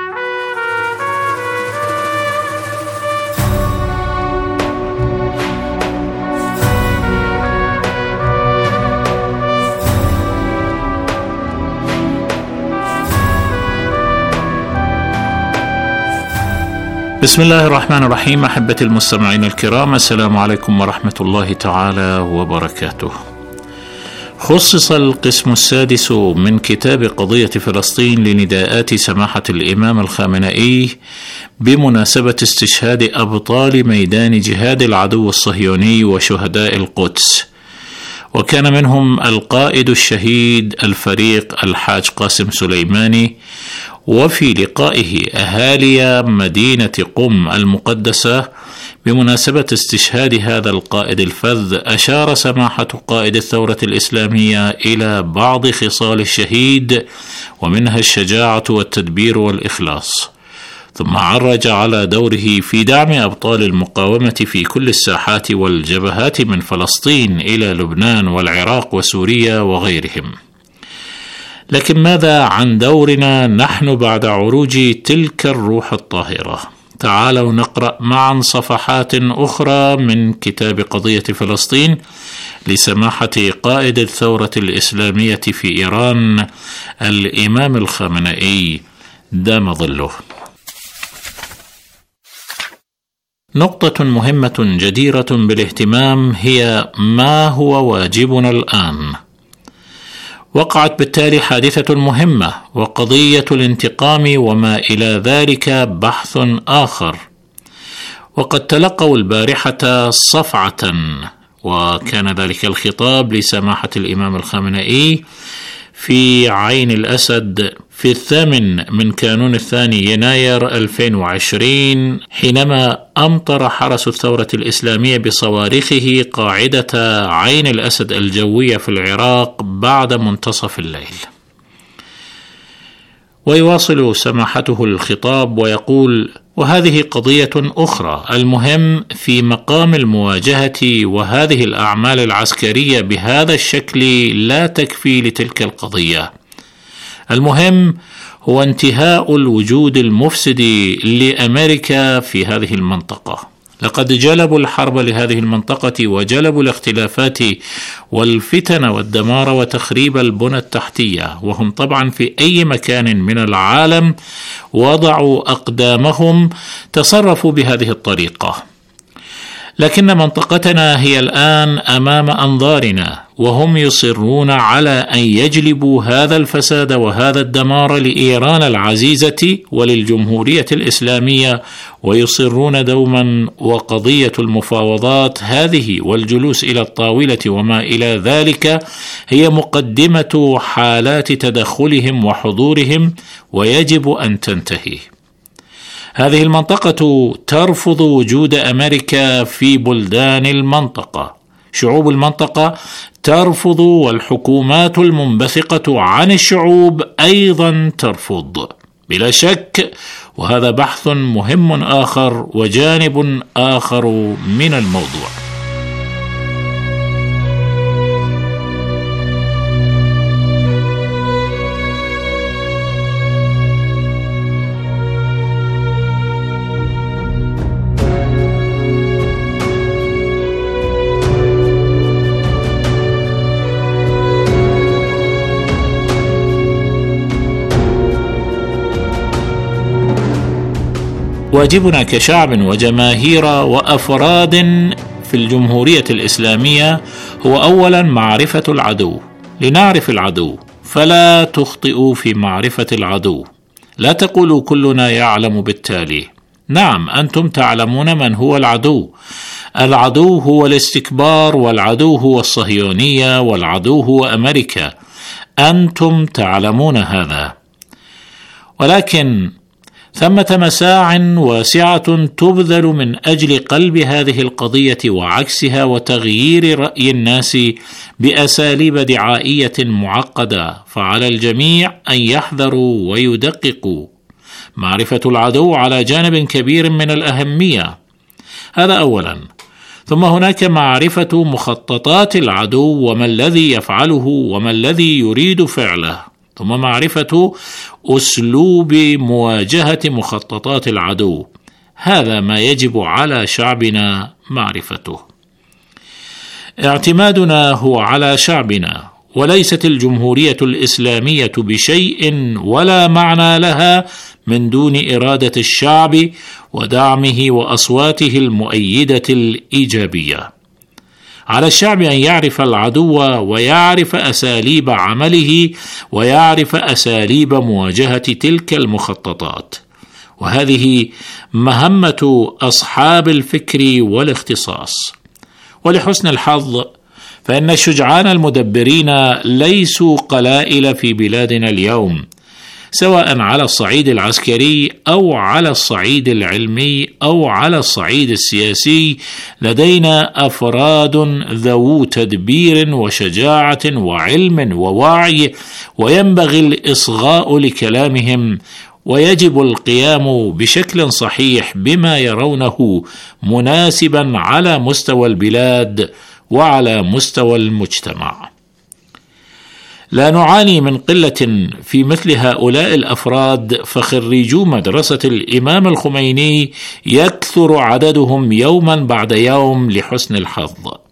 بسم الله الرحمن الرحيم. أحبتي المستمعين الكرام، السلام عليكم ورحمة الله تعالى وبركاته. خصص القسم السادس من كتاب قضية فلسطين لنداءات سماحة الإمام الخامنئي بمناسبة استشهاد أبطال ميدان جهاد العدو الصهيوني وشهداء القدس، وكان منهم القائد الشهيد الفريق الحاج قاسم سليماني. وفي لقائه أهالي مدينة قم المقدسة بمناسبة استشهاد هذا القائد الفذ، أشار سماحة قائد الثورة الإسلامية إلى بعض خصال الشهيد، ومنها الشجاعة والتدبير والإخلاص، ثم عرج على دوره في دعم أبطال المقاومة في كل الساحات والجبهات من فلسطين إلى لبنان والعراق وسوريا وغيرهم. لكن ماذا عن دورنا نحن بعد عروج تلك الروح الطاهرة؟ تعالوا نقرأ معا صفحات أخرى من كتاب قضية فلسطين لسماحة قائد الثورة الإسلامية في إيران الإمام الخامنئي دام ظله. نقطة مهمة جديرة بالاهتمام هي ما هو واجبنا الآن. وقعت بالتالي حادثة مهمة، وقضية الانتقام وما إلى ذلك بحث آخر. وقد تلقوا البارحة صفعة، وكان ذلك الخطاب لسماحة الإمام الخامنئي في عين الأسد في الثامن من كانون الثاني يناير ألفين وعشرين، حينما أمطر حرس الثورة الإسلامية بصواريخه قاعدة عين الأسد الجوية في العراق بعد منتصف الليل. ويواصل سماحته الخطاب ويقول: وهذه قضية أخرى، المهم في مقام المواجهة، وهذه الأعمال العسكرية بهذا الشكل لا تكفي لتلك القضية. المهم هو انتهاء الوجود المفسد لأمريكا في هذه المنطقة. لقد جلبوا الحرب لهذه المنطقة وجلبوا الاختلافات والفتن والدمار وتخريب البنى التحتية، وهم طبعا في أي مكان من العالم وضعوا أقدامهم تصرفوا بهذه الطريقة. لكن منطقتنا هي الآن أمام أنظارنا، وهم يصرون على أن يجلبوا هذا الفساد وهذا الدمار لإيران العزيزة وللجمهورية الإسلامية، ويصرون دوما. وقضية المفاوضات هذه والجلوس إلى الطاولة وما إلى ذلك هي مقدمة حالات تدخلهم وحضورهم، ويجب أن تنتهي. هذه المنطقة ترفض وجود أمريكا في بلدان المنطقة، شعوب المنطقة ترفض، والحكومات المنبثقة عن الشعوب أيضا ترفض بلا شك. وهذا بحث مهم آخر وجانب آخر من الموضوع. واجبنا كشعب وجماهير وأفراد في الجمهورية الإسلامية هو أولا معرفة العدو. لنعرف العدو، فلا تخطئوا في معرفة العدو. لا تقولوا كلنا يعلم بالتالي. نعم، أنتم تعلمون من هو العدو. العدو هو الاستكبار، والعدو هو الصهيونية، والعدو هو أمريكا. أنتم تعلمون هذا، ولكن ثمة مساع واسعة تبذل من أجل قلب هذه القضية وعكسها وتغيير رأي الناس بأساليب دعائية معقدة، فعلى الجميع أن يحذروا ويدققوا. معرفة العدو على جانب كبير من الأهمية، هذا أولا. ثم هناك معرفة مخططات العدو وما الذي يفعله وما الذي يريد فعله، ثم معرفة أسلوب مواجهة مخططات العدو. هذا ما يجب على شعبنا معرفته. اعتمادنا هو على شعبنا، وليست الجمهورية الإسلامية بشيء ولا معنى لها من دون إرادة الشعب ودعمه وأصواته المؤيدة الإيجابية. على الشعب أن يعرف العدو ويعرف أساليب عمله ويعرف أساليب مواجهة تلك المخططات، وهذه مهمة أصحاب الفكر والاختصاص. ولحسن الحظ فإن الشجعان المدبرين ليسوا قلائل في بلادنا اليوم، سواء على الصعيد العسكري أو على الصعيد العلمي أو على الصعيد السياسي. لدينا أفراد ذو تدبير وشجاعة وعلم ووعي، وينبغي الإصغاء لكلامهم، ويجب القيام بشكل صحيح بما يرونه مناسبا على مستوى البلاد وعلى مستوى المجتمع. لا نعاني من قلة في مثل هؤلاء الأفراد، فخريجو مدرسة الإمام الخميني يكثر عددهم يوما بعد يوم لحسن الحظ.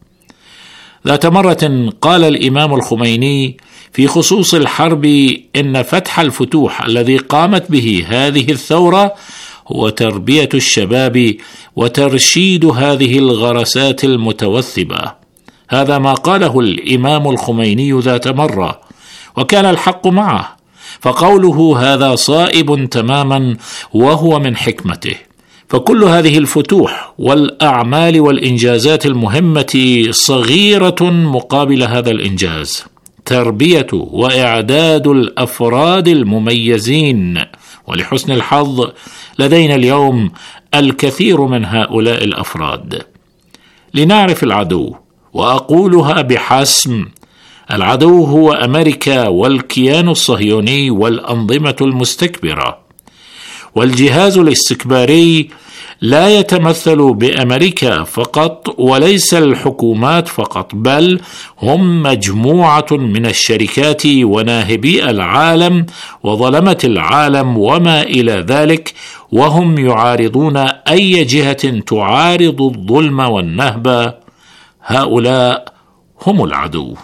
ذات مرة قال الإمام الخميني في خصوص الحرب إن فتح الفتوح الذي قامت به هذه الثورة هو تربية الشباب وترشيد هذه الغرسات المتوثبة. هذا ما قاله الإمام الخميني ذات مرة، وكان الحق معه، فقوله هذا صائب تماما وهو من حكمته. فكل هذه الفتوح والأعمال والإنجازات المهمة صغيرة مقابل هذا الإنجاز، تربية وإعداد الأفراد المميزين. ولحسن الحظ لدينا اليوم الكثير من هؤلاء الأفراد. لنعرف العدو، وأقولها بحسم، العدو هو أمريكا والكيان الصهيوني والأنظمة المستكبرة. والجهاز الاستكباري لا يتمثل بأمريكا فقط وليس الحكومات فقط، بل هم مجموعة من الشركات وناهبي العالم وظلمة العالم وما إلى ذلك، وهم يعارضون أي جهة تعارض الظلم والنهب. هؤلاء هم العدو.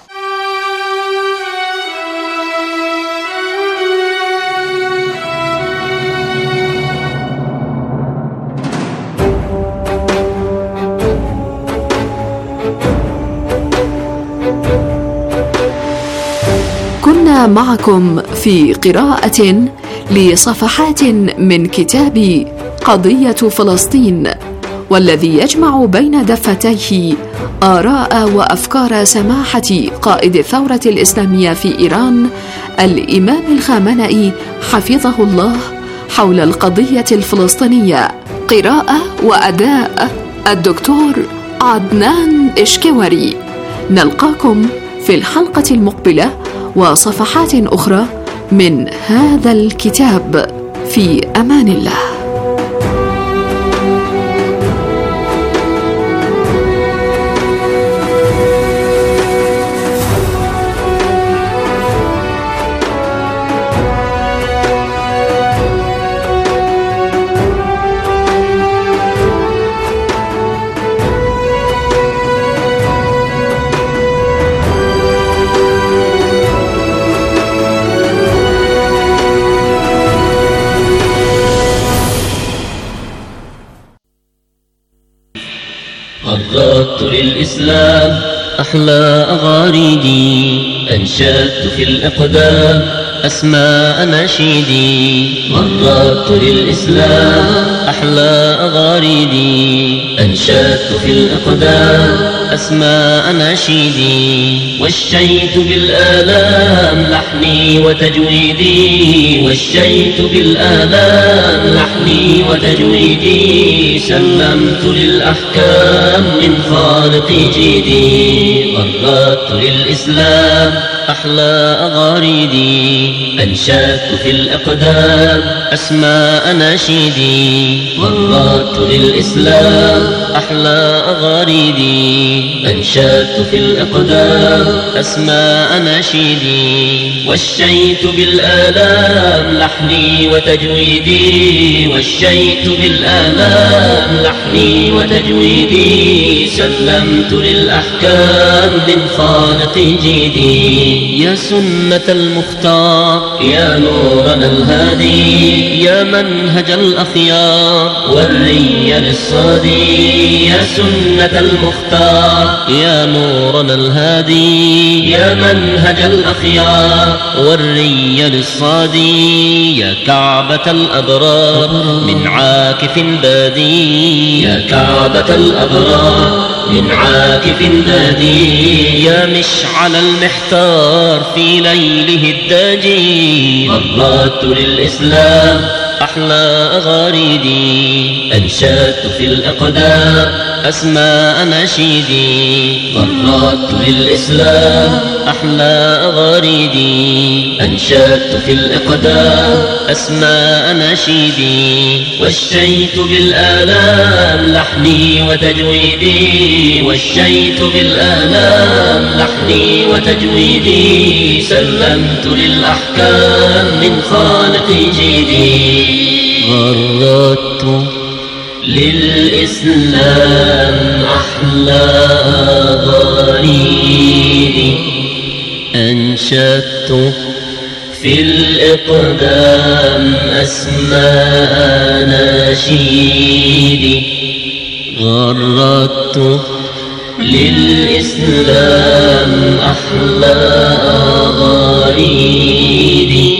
كنا معكم في قراءة لصفحات من كتاب قضية فلسطين، والذي يجمع بين دفتيه آراء وأفكار سماحة قائد الثورة الإسلامية في إيران الإمام الخامنئي حفظه الله حول القضية الفلسطينية. قراءة وأداء الدكتور عدنان إشكواري. نلقاكم في الحلقة المقبلة وصفحات أخرى من هذا الكتاب. في أمان الله. قررت للإسلام أحلى أغاريدي، أنشدت في الإقدام أسماء نشيدي. قررت للإسلام أحلى أغاريدي، أنشدت في الإقدام أسماء نشيدي. وشيت بالآلام لحني وتجويدي، وشيت بالآلام لحني وتجويدي. سلمت للأحكام من خالقي جيدي. قررت للإسلام أحلى أغاريدي، أنشدت في الإقدام أسماء نشيدي. قررت للإسلام أحلى أغاريدي، أنشدت في الإقدام أسماء نشيدي. وشيت بالآلام لحني وتجويدي، وشيت بالآلام لحني وتجويدي. سلمت للأحكام من خالقي جيدي. يا سنة المختار، يا نورنا الهادي، يا منهج الأخيار والري للصادي. يا سنة المختار، يا نورنا الهادي، يا منهج الأخيار والري للصادي. يا كعبة الأبرار من عاكف بادي، يا كعبة الأبرار من عاكف بادي. يا مشعل المحتار في ليله الداجي. قررت للإسلام أحلى أغاريدي، أنشدت في الإقدام أسماء نشيدي. قررت للإسلام أحلى أغاريدي، أنشدت في الإقدام أسماء نشيدي. وشيت بالآلام لحني وتجويدي، وشيت بالآلام لحني وتجويدي. سلمت للأحكام من خالقي جيدي. غردت للإسلام أحلى أغاريدي، أنشدت في الإقدام أسماء نشيدي. غردت للإسلام أحلى أغاريدي،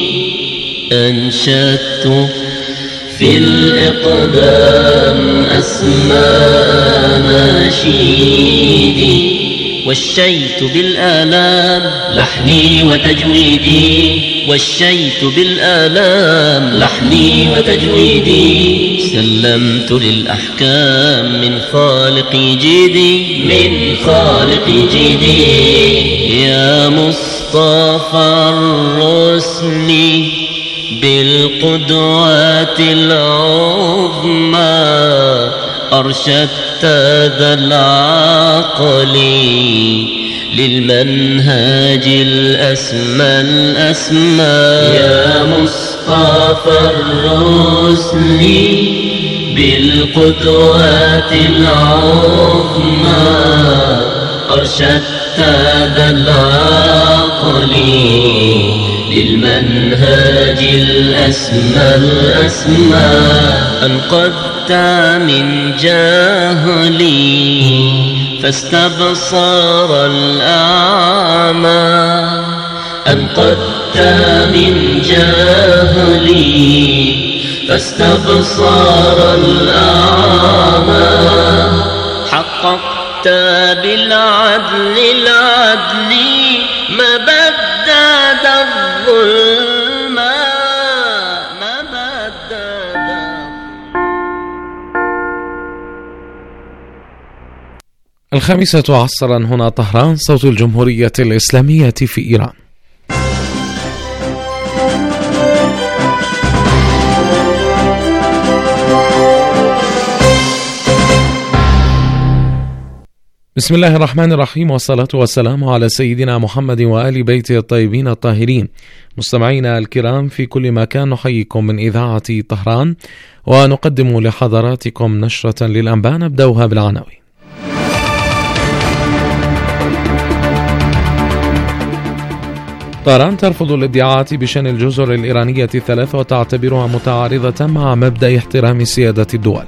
أنشدت في الإقدام أسماء نشيدي. وشيت بالآلام لحني وتجويدي، وشيت بالآلام لحني وتجويدي. سلمت للأحكام من خالقي جيدي، من خالقي جيدي. يا مصطفى الرسل بالقدوات العظمى أرشدت ذا العقل للمنهاج الأسمى الأسمى يا مصطفى الرسل بالقدوات العظمى أرشدت ذا العقل للمنهاج الأسمى الأسمى أنقذت من جهلي فاستبصر الأعمى أنقذت من جهلي فاستبصر الأعمى حققت بالعدل العدل ما بدد الظلم ما بدد. الخامسة عصرا هنا طهران، صوت الجمهورية الإسلامية في إيران. بسم الله الرحمن الرحيم، والصلاة والسلام على سيدنا محمد وآل بيته الطيبين الطاهرين. مستمعينا الكرام في كل مكان، نحييكم من إذاعة طهران ونقدم لحضراتكم نشرة للأنباء نبدأها بالعناوين. طهران ترفض الادعاءات بشأن الجزر الإيرانية الثلاث وتعتبرها متعارضة مع مبدأ احترام سيادة الدول.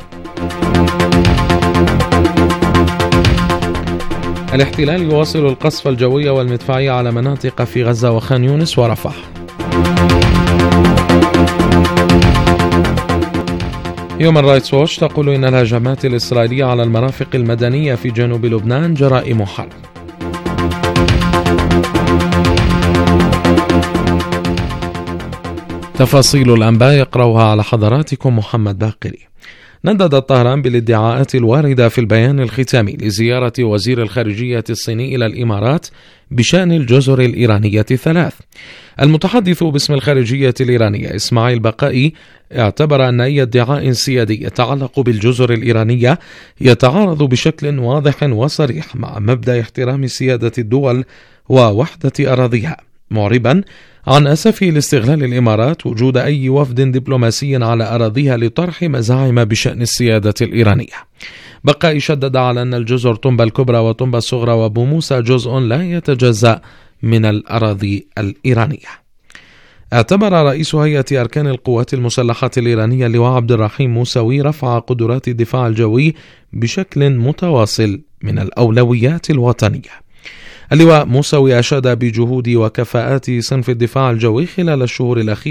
الاحتلال يواصل القصف الجوي والمدفعي على مناطق في غزة وخان يونس ورفح. هيومن رايتس ووتش تقول إن الهجمات الإسرائيلية على المرافق المدنية في جنوب لبنان جرائم حرب. تفاصيل الأنباء يقرأها على حضراتكم محمد باقري. نددت طهران بالادعاءات الواردة في البيان الختامي لزيارة وزير الخارجية الصيني إلى الإمارات بشأن الجزر الإيرانية الثلاث. المتحدث باسم الخارجية الإيرانية إسماعيل بقائي اعتبر أن أي ادعاء سيادي يتعلق بالجزر الإيرانية يتعارض بشكل واضح وصريح مع مبدأ احترام سيادة الدول ووحدة أراضيها، معربا عن أسفه لاستغلال الإمارات وجود أي وفد دبلوماسي على أراضيها لطرح مزاعم بشأن السيادة الإيرانية. بقى شدد على أن الجزر طنبا الكبرى وطنبا الصغرى وأبو موسى جزء لا يتجزأ من الأراضي الإيرانية. اعتبر رئيس هيئة أركان القوات المسلحة الإيرانية اللواء عبد الرحيم موسوي رفع قدرات الدفاع الجوي بشكل متواصل من الأولويات الوطنية. اللواء موسوي أشاد بجهود وكفاءات صنف الدفاع الجوي خلال الشهور الأخيرة